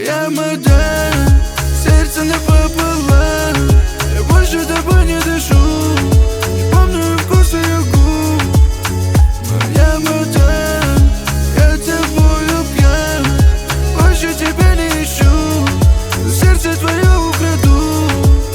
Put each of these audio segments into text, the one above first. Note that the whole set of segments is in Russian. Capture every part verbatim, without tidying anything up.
Моя модель, сердце напополам. Я больше тобой не дышу, не помню вкус ее губ. Моя модель, я тобою пьян, больше тебя не ищу, но сердце твое украду.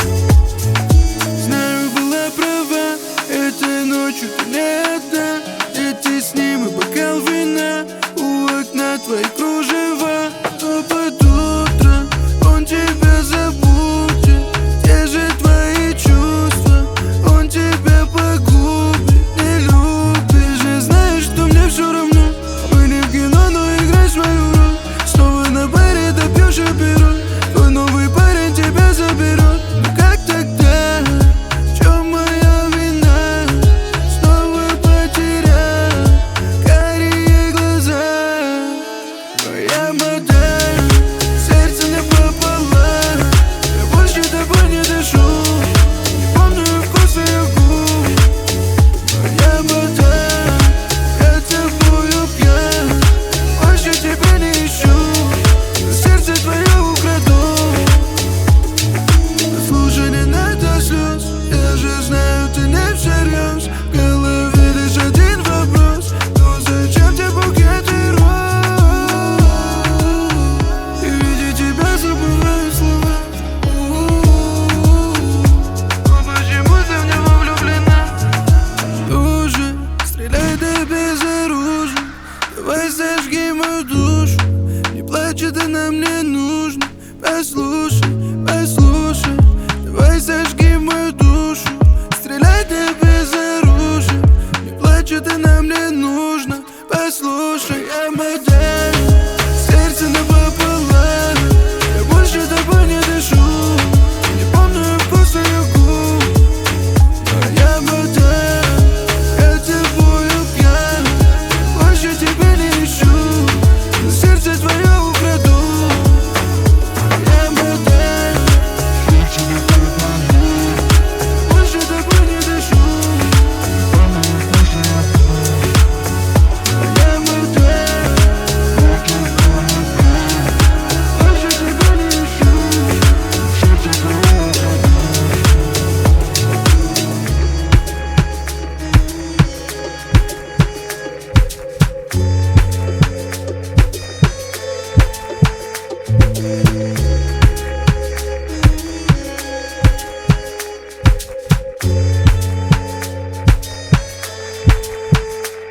Знаю, была права, этой ночью ты не одна. Эти снимы, бокал вина, у окна твои кружева. Но под утро он тебя забудет, те же твои чувства он тебя погубит. Не любишь же, знаешь, что мне все равно. Мы не в кино, но играй свою роль. Снова на баре допьешь опероль, твой новый парень тебя заберет. Ну как тогда? В чем моя вина? Снова потерял карие глаза. Моя модель, сердце напополам. Я больше тобой не дышу, не помню вкус ее губ. Моя модель, я тобою пьян, больше тебя не ищу, но сердце твое украду. Слушай, не надо слез, я же знаю, ты не всерьез. В голове лишь один вопрос: ну зачем тебе букеты роз? И видя тебя, забываю слова. Но почему ты в него влюблена? Что же, стреляй да безоружен, давай зажги мою душу. Не плачь, это нам не нужно. Послушай, послушай, давай зажги мою душу. Стреляй да безоружен, не плачь, это нам не нужно. Послушай, я модель, сердце напополам. Я больше тобой не дышу, не помню вкус ее губ. Моя модель, я тобою пьян, больше тебя не ищу, но сердце твое украду. Моя модель, больше тобой не дышу. Моя модель, больше тебя не ищу, сердце твое украду.